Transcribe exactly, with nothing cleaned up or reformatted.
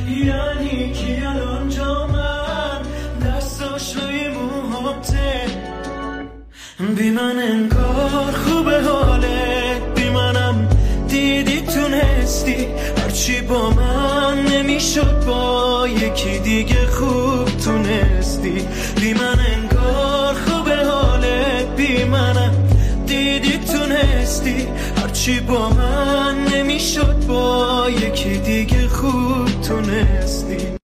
یعنی کی الان جا من دستاش روی موهاته، بی من انگار خوبه حالت، بی منم دیدی تونستی هرچی با من نمیشد با یکی دیگه خوب تونستی، بی من انگار خوبه حالت، بی منم دیدی تونستی هرچی با من نمیشد با یکی دیگه خوب تونستی.